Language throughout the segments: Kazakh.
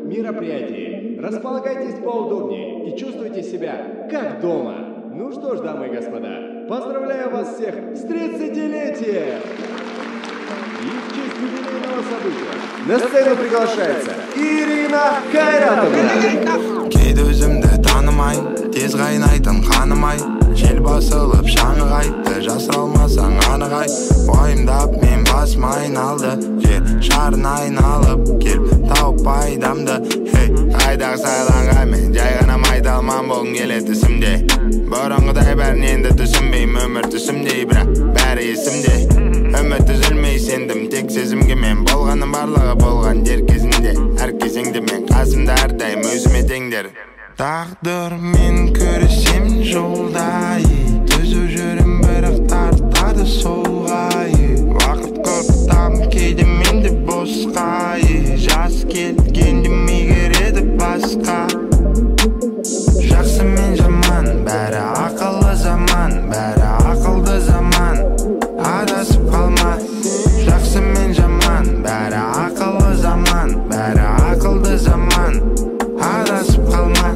мероприятии. Располагайтесь поудобнее и чувствуйте себя как дома. Ну что ж, дамы и господа, поздравляю вас всех с 30-летием! И в честь юбилейного события на сцену приглашается Ирина Кайратовна. Кейде өзімді танымай, тез қайнайтын қаным ай. Жел басылып шаңы қайтты, жасыра алмасаң анық ай. Уайымдап мен басым айналды, жер шарын айналып келіп тауып пайдамды. Қайдағы сайланға мен жай ғана майдалман болғым келеді түсімде. Бұрынғыдай бәрін енді түсінбеймін, өмір түсімдей, бірақ бәрі есімде. Үміт үзілмей сендім, тек сезімге мен болғаным барлығы болған дер кезінде. Әр кезеңде мен қасымда әрдайым өзіме теңдер. Тағдырмен көрісем жолдай, түзу жүрім бірақ тартады солғай. Уақыт көптам кейде менде босқай, жас келгенде мегереді басқа. Жақсы мен жаман, бәрі ақылы заман, бәрі ақылды заман. Адасып қалма, жақсы мен жаман, бәрі ақылы заман, бәрі ақылды заман. Адасып қалма.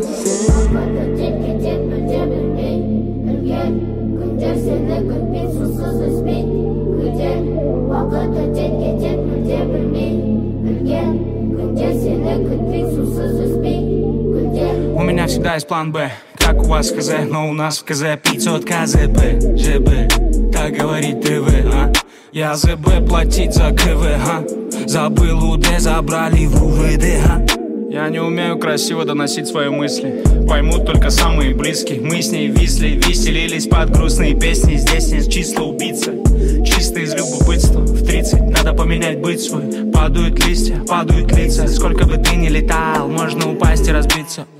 У меня всегда есть план Б, как у вас в КЗ, но у нас в КЗ 500 КЗБ, ЖБ, так говорит ТВ, а? Я ЗБ платить за КВ, а? Забыл УД, забрали в УВД, а? Я не умею красиво доносить свои мысли, поймут только самые близкие. Мы с ней висли, веселились под грустные песни. Здесь нет числа убийцы, чисто из любопытства. В 30 надо поменять быть свой. Падают листья, падают лица. Сколько бы ты ни летал, можно упасть и разбиться.